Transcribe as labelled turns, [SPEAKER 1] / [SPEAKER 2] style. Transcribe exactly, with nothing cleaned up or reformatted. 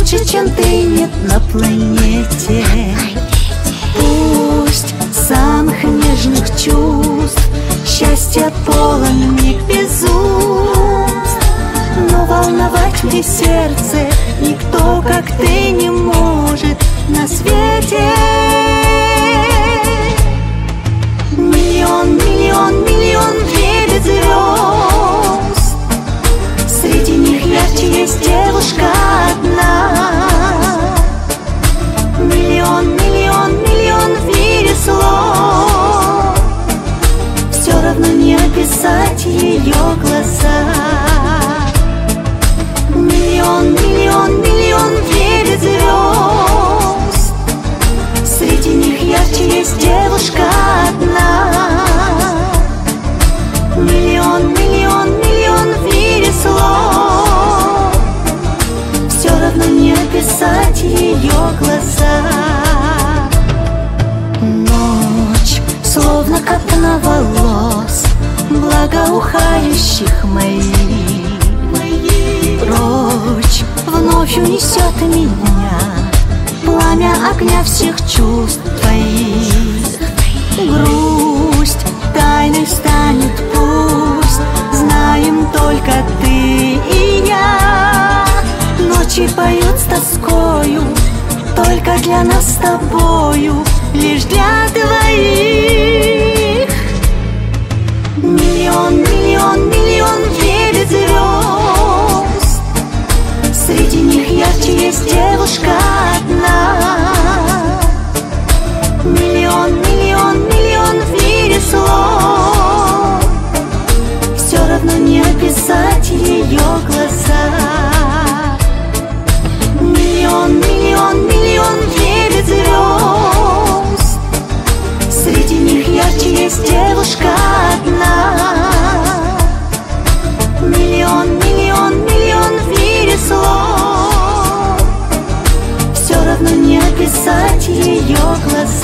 [SPEAKER 1] лучше, чем ты, нет на планете. Пусть самых нежных чувств счастье полон миг без уст, но волновать мне сердце никто, как ты, не может на свете. Миллион, миллион, миллион в небе звезд, среди них ярче есть девушка одна. Миллион, миллион, миллион в мире слов, все равно не описать ее глаза. Миллион, миллион, миллион в небе звезд, среди них ярче есть девушка одна. Миллион, миллион, миллион в мире слов, все равно не описать ее глаза. Ночь, словно копна волос благоухающих моих, прочь вновь унесет меня пламя огня всех чувств твоих. Грусть тайной станет, пусть знаем только ты и я. Ночи поют с тоскою, только для нас с тобою, лишь для двоих. Миллион, миллион, миллион в небе звезд, среди них ярче есть девушка одна. Миллион, миллион, миллион в мире слов, все равно не описать ее глаза. Миллион, миллион, миллион в небе звезд, среди них ярче есть девушка одна. Миллион, миллион, миллион в мире слов, все равно не описать ее глаза.